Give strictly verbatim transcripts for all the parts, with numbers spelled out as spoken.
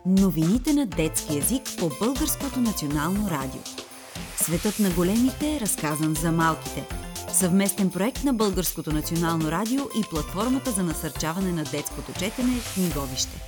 Новините на детски език по Българското национално радио. Светът на големите, разказан за малките. Съвместен проект на Българското национално радио и платформата за насърчаване на детското четене Книговище.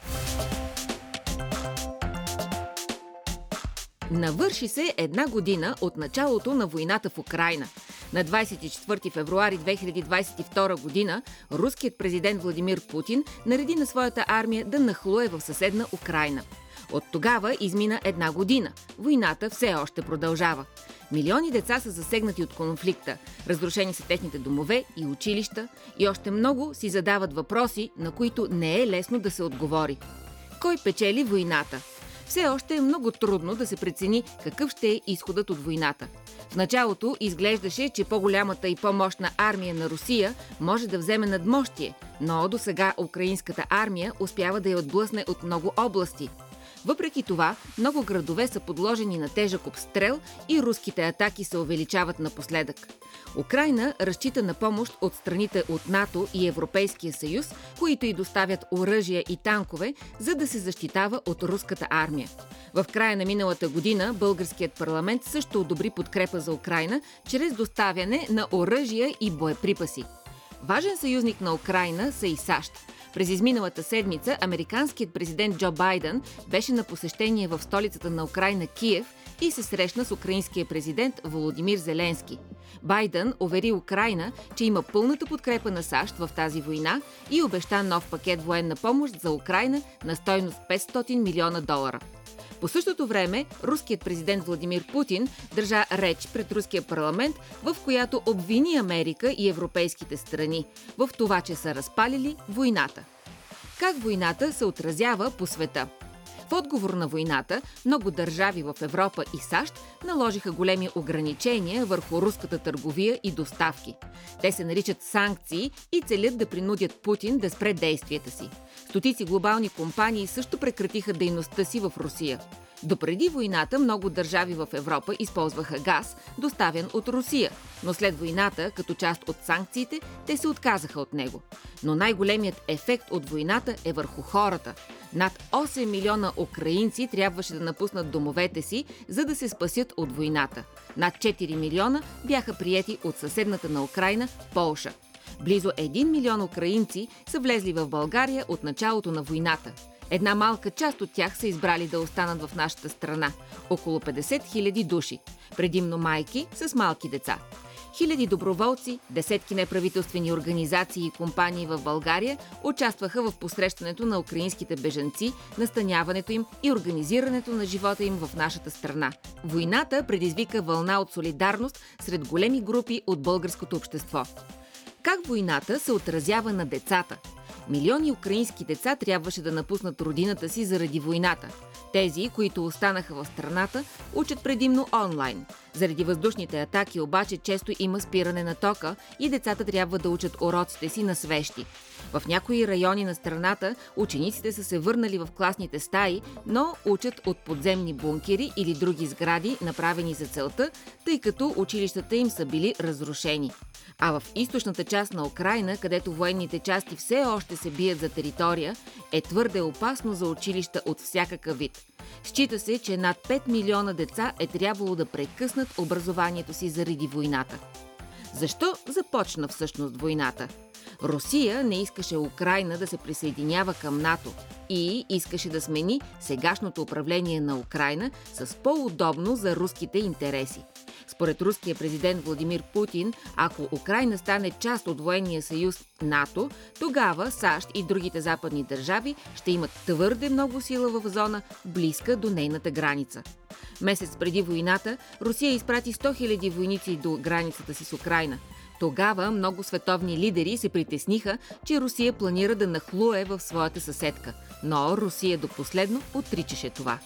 Навърши се една година от началото на войната в Украйна. На двадесет и четвърти февруари две хиляди двадесет и втора година руският президент Владимир Путин нареди на своята армия да нахлуе в съседна Украйна. От тогава измина една година. Войната все още продължава. Милиони деца са засегнати от конфликта. Разрушени са техните домове и училища и още много си задават въпроси, на които не е лесно да се отговори. Кой печели войната? Все още е много трудно да се прецени какъв ще е изходът от войната. В началото изглеждаше, че по-голямата и по-мощна армия на Русия може да вземе надмощие, но до сега украинската армия успява да я отблъсне от много области. Въпреки това, много градове са подложени на тежък обстрел и руските атаки се увеличават напоследък. Украйна разчита на помощ от страните от НАТО и Европейския съюз, които й доставят оръжия и танкове, за да се защитава от руската армия. В края на миналата година българският парламент също одобри подкрепа за Украйна чрез доставяне на оръжия и боеприпаси. Важен съюзник на Украйна са и САЩ. През изминалата седмица американският президент Джо Байден беше на посещение в столицата на Украйна Киев и се срещна с украинския президент Володимир Зеленски. Байден увери Украйна, че има пълната подкрепа на САЩ в тази война и обеща нов пакет военна помощ за Украйна на стойност петстотин милиона долара. По същото време, руският президент Владимир Путин държа реч пред руския парламент, в която обвини Америка и европейските страни в това, че са разпалили войната. Как войната се отразява по света? В отговор на войната, много държави в Европа и САЩ наложиха големи ограничения върху руската търговия и доставки. Те се наричат санкции и целят да принудят Путин да спре действията си. Стотици глобални компании също прекратиха дейността си в Русия. Допреди войната много държави в Европа използваха газ, доставен от Русия, но след войната, като част от санкциите, те се отказаха от него. Но най-големият ефект от войната е върху хората. Над осем милиона украинци трябваше да напуснат домовете си, за да се спасят от войната. Над четири милиона бяха приети от съседната на Украйна Полша. Близо един милион украинци са влезли в България от началото на войната. Една малка част от тях са избрали да останат в нашата страна – около петдесет хиляди души, предимно майки с малки деца. Хиляди доброволци, десетки неправителствени организации и компании в България участваха в посрещането на украинските бежанци, настаняването им и организирането на живота им в нашата страна. Войната предизвика вълна от солидарност сред големи групи от българското общество. Как войната се отразява на децата? Милиони украински деца трябваше да напуснат родината си заради войната. Тези, които останаха в страната, учат предимно онлайн. Заради въздушните атаки обаче често има спиране на тока и децата трябва да учат уроците си на свещи. В някои райони на страната учениците са се върнали в класните стаи, но учат от подземни бункери или други сгради, направени за целта, тъй като училищата им са били разрушени. А в източната част на Украйна, където военните части все още се бият за територия, е твърде опасно за училища от всякакъв вид. Счита се, че над пет милиона деца е трябвало да прекъснат образованието си заради войната. Защо започна всъщност войната? Русия не искаше Украйна да се присъединява към НАТО и искаше да смени сегашното управление на Украйна с по-удобно за руските интереси. Според руския президент Владимир Путин, ако Украйна стане част от военния съюз НАТО, тогава САЩ и другите западни държави ще имат твърде много сила в зона, близка до нейната граница. Месец преди войната Русия изпрати сто хиляди войници до границата си с Украйна. Тогава много световни лидери се притесниха, че Русия планира да нахлуе в своята съседка, но Русия до последно отричаше това.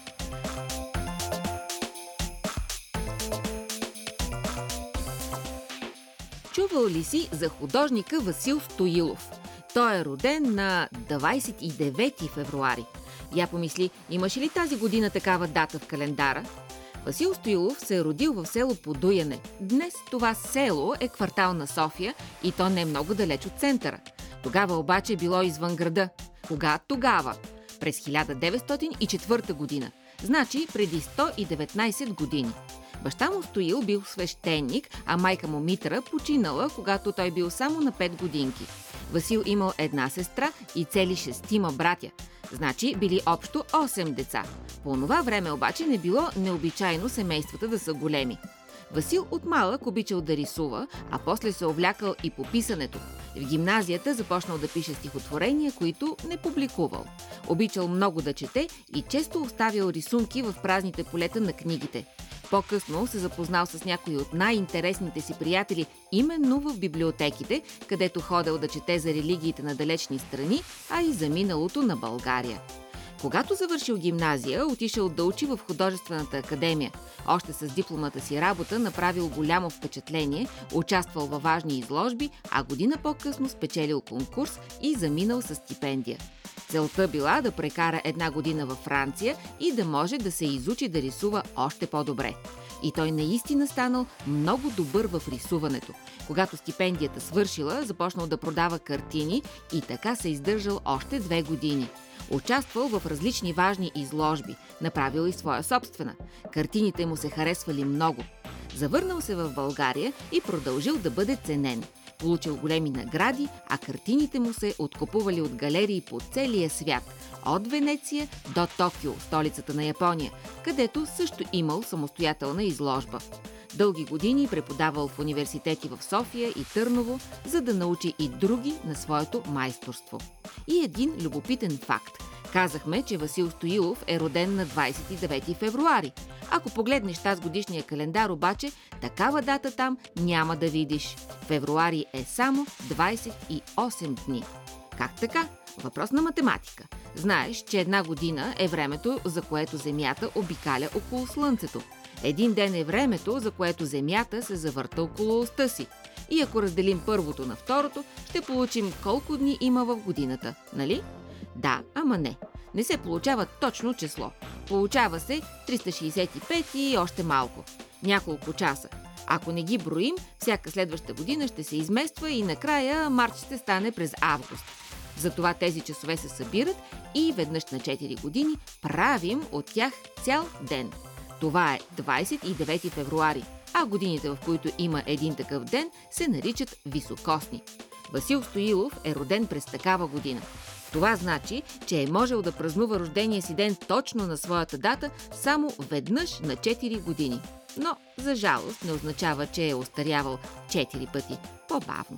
Чувал ли си за художника Васил Стоилов? Той е роден на двадесет и девети февруари. Я помисли, имаше ли тази година такава дата в календара? Васил Стоилов се е родил в село Подуяне. Днес това село е квартал на София и то не е много далеч от центъра. Тогава обаче било извън града. Кога тогава? през хиляда деветстотин и четвърта година, значи преди сто и деветнайсет години. Баща му Стоил бил свещеник, а майка му Митра починала, когато той бил само на пет годинки. Васил имал една сестра и цели шестима братя, значи били общо осем деца. По това време обаче не било необичайно семействата да са големи. Васил от малък обичал да рисува, а после се увлякал и по писането. В гимназията започнал да пише стихотворения, които не публикувал. Обичал много да чете и често оставял рисунки в празните полета на книгите. По-късно се запознал с някои от най-интересните си приятели именно в библиотеките, където ходел да чете за религиите на далечни страни, а и за миналото на България. Когато завършил гимназия, отишъл да учи в художествената академия. Още с дипломата си работа направил голямо впечатление, участвал във важни изложби, а година по-късно спечелил конкурс и заминал със стипендия. Целта била да прекара една година във Франция и да може да се изучи да рисува още по-добре. И той наистина станал много добър в рисуването. Когато стипендията свършила, започнал да продава картини и така се издържал още две години. Участвал в различни важни изложби, направил и своя собствена. Картините му се харесвали много. Завърнал се в България и продължил да бъде ценен. Получил големи награди, а картините му се откупували от галерии по целия свят, от Венеция до Токио, столицата на Япония, където също имал самостоятелна изложба. Дълги години преподавал в университети в София и Търново, за да научи и други на своето майсторство. И един любопитен факт. Казахме, че Васил Стоилов е роден на двайсет и девети февруари. Ако погледнеш тази годишния календар обаче, такава дата там няма да видиш. Февруари е само двайсет и осем дни. Как така? Въпрос на математика. Знаеш, че една година е времето, за което Земята обикаля около Слънцето. Един ден е времето, за което Земята се завърта около оста си. И ако разделим първото на второто, ще получим колко дни има в годината, нали? Да, ама не. Не се получава точно число. Получава се триста шейсет и пет и още малко. Няколко часа. Ако не ги броим, всяка следваща година ще се измества и накрая март ще стане през август. Затова тези часове се събират и веднъж на четири години правим от тях цял ден. Това е двайсет и девети февруари, а годините, в които има един такъв ден, се наричат високосни. Васил Стоилов е роден през такава година. Това значи, че е можел да празнува рождения си ден точно на своята дата само веднъж на четири години. Но, за жалост, не означава, че е остарявал четири пъти по-бавно.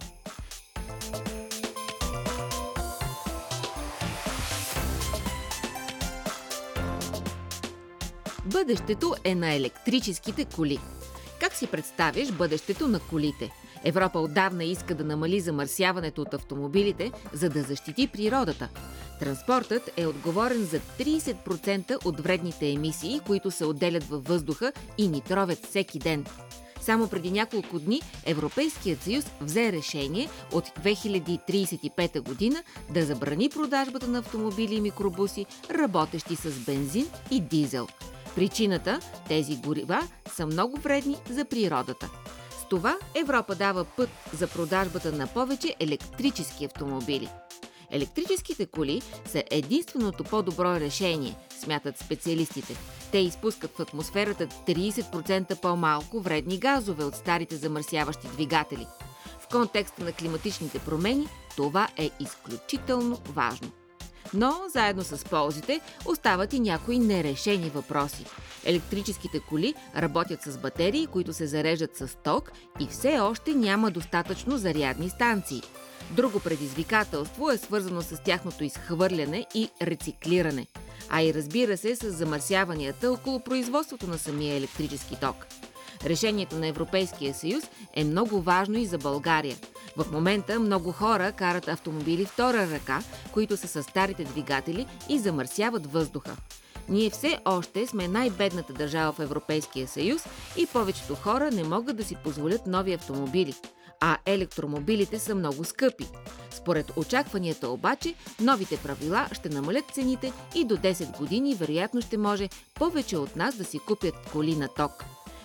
Бъдещето е на електрическите коли. Как си представяш бъдещето на колите? Европа отдавна иска да намали замърсяването от автомобилите, за да защити природата. Транспортът е отговорен за трийсет процента от вредните емисии, които се отделят във въздуха и ни тровят всеки ден. Само преди няколко дни Европейският съюз взе решение от две хиляди трийсет и пета година да забрани продажбата на автомобили и микробуси, работещи с бензин и дизел. Причината – тези горива са много вредни за природата. С това Европа дава път за продажбата на повече електрически автомобили. Електрическите коли са единственото по-добро решение, смятат специалистите. Те изпускат в атмосферата трийсет процента по-малко вредни газове от старите замърсяващи двигатели. В контекста на климатичните промени това е изключително важно. Но, заедно с ползите, остават и някои нерешени въпроси. Електрическите коли работят с батерии, които се зареждат с ток и все още няма достатъчно зарядни станции. Друго предизвикателство е свързано с тяхното изхвърляне и рециклиране, а и разбира се с замърсяванията около производството на самия електрически ток. Решението на Европейския съюз е много важно и за България. В момента много хора карат автомобили втора ръка, които са с старите двигатели и замърсяват въздуха. Ние все още сме най-бедната държава в Европейския съюз и повечето хора не могат да си позволят нови автомобили, а електромобилите са много скъпи. Според очакванията обаче, новите правила ще намалят цените и до десет години вероятно ще може повече от нас да си купят коли на ток.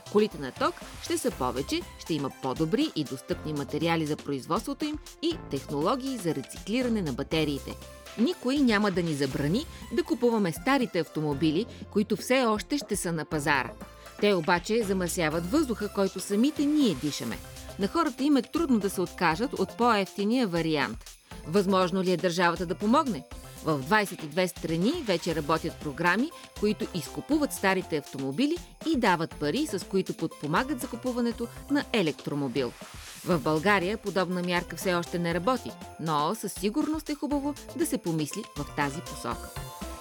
Колите на ток ще са повече, ще има по-добри и достъпни материали за производството им и технологии за рециклиране на батериите. Никой няма да ни забрани да купуваме старите автомобили, които все още ще са на пазара. Те обаче замърсяват въздуха, който самите ние дишаме. На хората им е трудно да се откажат от по-евтиния вариант. Възможно ли е държавата да помогне? В двадесет и две страни вече работят програми, които изкупуват старите автомобили и дават пари, с които подпомагат закупуването на електромобил. В България подобна мярка все още не работи, но със сигурност е хубаво да се помисли в тази посока.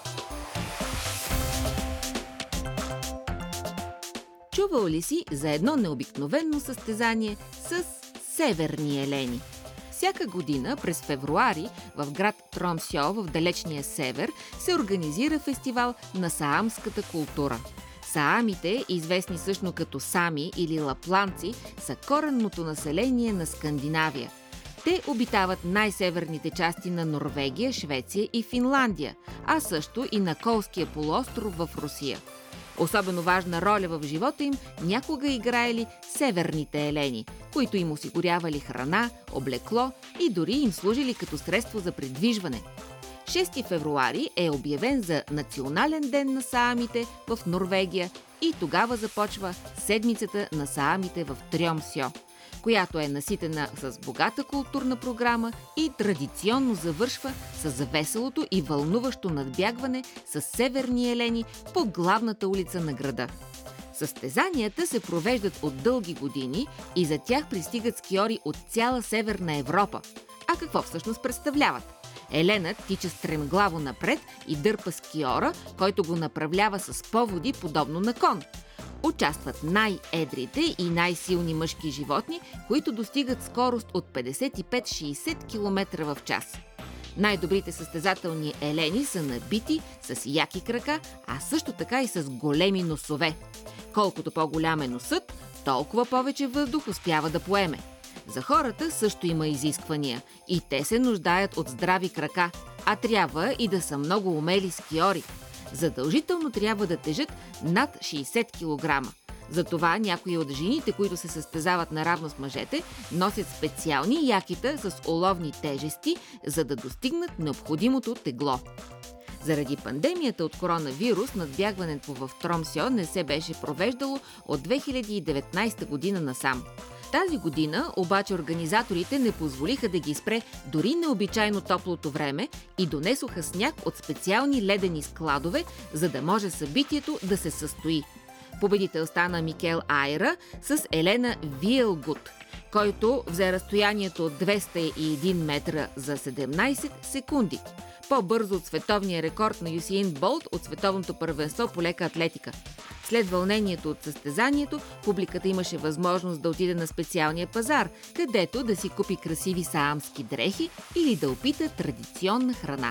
Чувал ли си за едно необикновено състезание с северни елени? Всяка година през февруари в град Тромсьо в далечния север се организира фестивал на саамската култура. Саамите, известни също като сами или лапланци, са коренното население на Скандинавия. Те обитават най-северните части на Норвегия, Швеция и Финландия, а също и на Колския полуостров в Русия. Особено важна роля в живота им някога играели северните елени, които им осигурявали храна, облекло и дори им служили като средство за придвижване. шести февруари е обявен за Национален ден на саамите в Норвегия и тогава започва седмицата на саамите в Тромсьо, която е наситена с богата културна програма и традиционно завършва с веселото и вълнуващо надбягване с северни елени по главната улица на града. Състезанията се провеждат от дълги години и за тях пристигат скиори от цяла Северна Европа. А какво всъщност представляват? Еленът тича стремглаво напред и дърпа скиора, който го направлява с поводи, подобно на кон. Участват най-едрите и най-силни мъжки животни, които достигат скорост от петдесет и пет до шейсет километра в час. Най-добрите състезателни елени са набити с яки крака, а също така и с големи носове. Колкото по-голям е носът, толкова повече въздух успява да поеме. За хората също има изисквания и те се нуждаят от здрави крака, а трябва и да са много умели скиори. Задължително трябва да тежат над шейсет килограма. Затова някои от жените, които се състезават наравно с мъжете, носят специални якита с оловни тежести, за да достигнат необходимото тегло. Заради пандемията от коронавирус, надбягването в Тромсьо не се беше провеждало от две хиляди и деветнадесета година насам. Тази година обаче организаторите не позволиха да ги спре дори необичайно топлото време и донесоха сняг от специални ледени складове, за да може събитието да се състои. Победител стана Микел Айра с Елена Виелгут, който взе разстоянието от двеста и един метра за седемнадесет секунди. По-бързо от световния рекорд на Юсейн Болт от световното първенство по лека атлетика. След вълнението от състезанието, публиката имаше възможност да отиде на специалния пазар, където да си купи красиви саамски дрехи или да опита традиционна храна.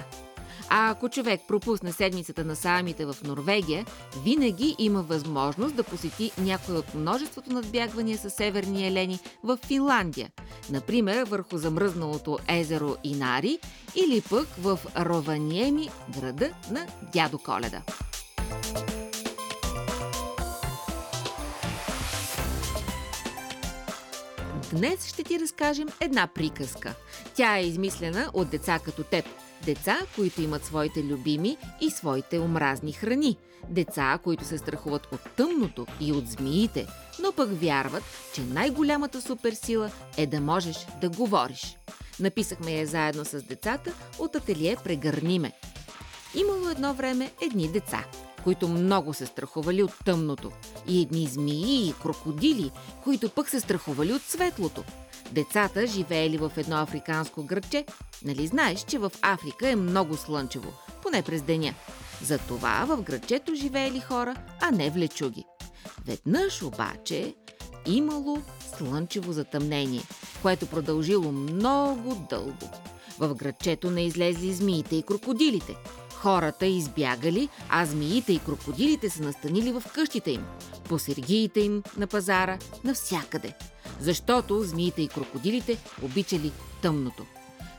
А ако човек пропусне седмицата на саамите в Норвегия, винаги има възможност да посети някой от множеството надбягвания със северни елени в Финландия, например върху замръзналото езеро Инари или пък в Рованиеми, града на Дядо Коледа. Днес ще ти разкажем една приказка. Тя е измислена от деца като теб. Деца, които имат своите любими и своите омразни храни. Деца, които се страхуват от тъмното и от змиите, но пък вярват, че най-голямата суперсила е да можеш да говориш. Написахме я заедно с децата от ателие "Прегърни ме". Имало едно време едни деца, които много се страхували от тъмното, и едни змии и крокодили, които пък се страхували от светлото. Децата живеели в едно африканско градче. Нали знаеш, че в Африка е много слънчево, поне през деня. Затова в градчето живеели хора, а не влечуги. Веднъж обаче имало слънчево затъмнение, което продължило много дълго. В градчето не излезли змиите и крокодилите. Хората избягали, а змиите и крокодилите се настанили в къщите им, по сергиите им, на пазара, навсякъде. Защото змиите и крокодилите обичали тъмното.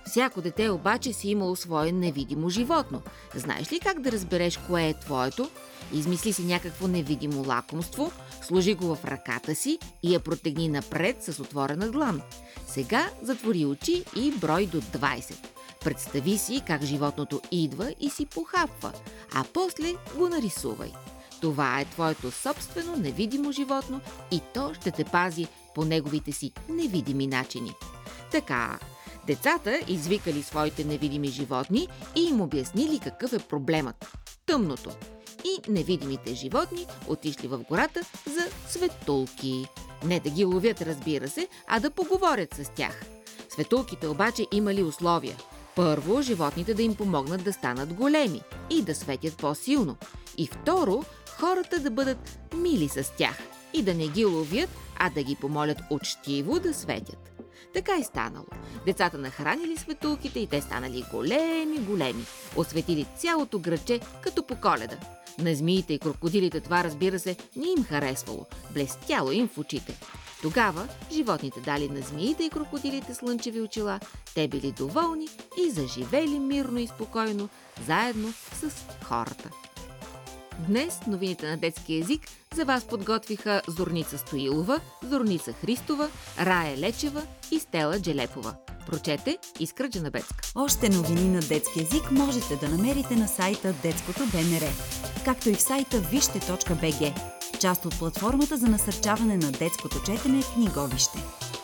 Всяко дете обаче си имало свое невидимо животно. Знаеш ли как да разбереш кое е твоето? Измисли си някакво невидимо лакомство, сложи го в ръката си и я протегни напред с отворена длан. Сега затвори очи и брой до двайсет. Представи си как животното идва и си похапва, а после го нарисувай. Това е твоето собствено невидимо животно и то ще те пази по неговите си невидими начини. Така, децата извикали своите невидими животни и им обяснили какъв е проблемът – тъмното. И невидимите животни отишли в гората за светулки. Не да ги ловят, разбира се, а да поговорят с тях. Светулките обаче имали условия. Първо, животните да им помогнат да станат големи и да светят по-силно. И второ, хората да бъдат мили с тях и да не ги ловят, а да ги помолят учтиво да светят. Така и станало. Децата нахранили светулките и те станали големи-големи. Осветили цялото градче като по Коледа. На змиите и крокодилите това, разбира се, не им харесвало. Блестяло им в очите. Тогава животните дали на змиите и крокодилите слънчеви очила. Те били доволни и заживели мирно и спокойно, заедно с хората. Днес новините на детски език за вас подготвиха Зорница Стоилова, Зорница Христова, Рая Лечева и Стела Джелепова. Прочете Искра Джанабецка. Още новини на детски език можете да намерите на сайта Детското БНР, както и в сайта вижте точка би джи, част от платформата за насърчаване на детското четене Книговище.